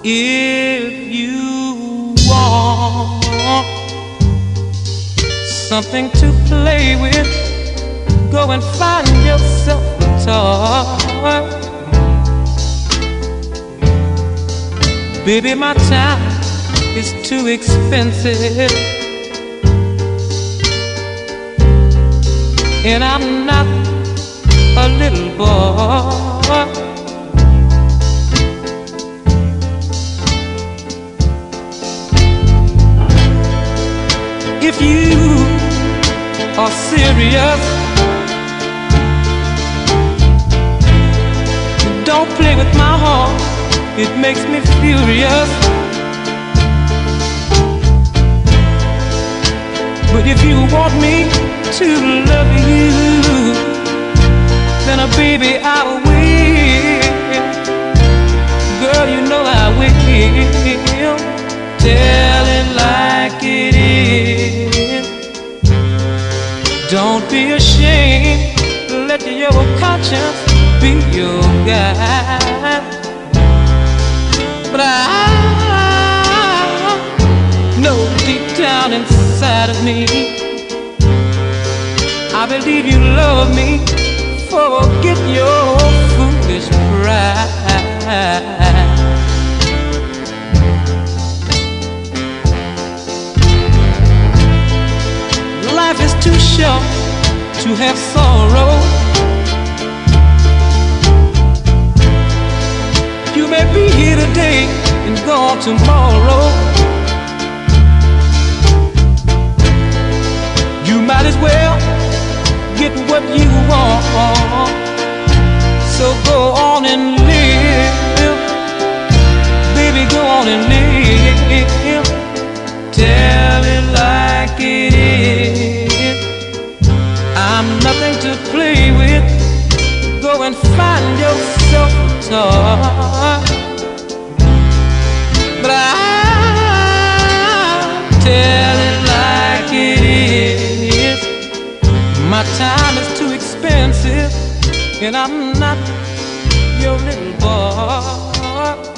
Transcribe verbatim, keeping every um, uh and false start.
If you want something to play with, go and find yourself a toy. Baby, my time is too expensive, and I'm not a little boy. If you are serious, don't play with my heart, it makes me furious. But if you want me to love you, then, uh, baby, I will. Girl, you know I will. Tell it like it is. Don't be ashamed, let your conscience be your guide. But I know deep down inside of me, I believe you love me. Forget your foolish pride. Life is too short to have sorrow. You may be here today and gone tomorrow. You might as well get what you want. So go on and live, baby, go on and live. Tell it like it is. I'm nothing to play with. Go and find yourself a toy. But I tell it like it is. My time is too expensive, and I'm not your little boy.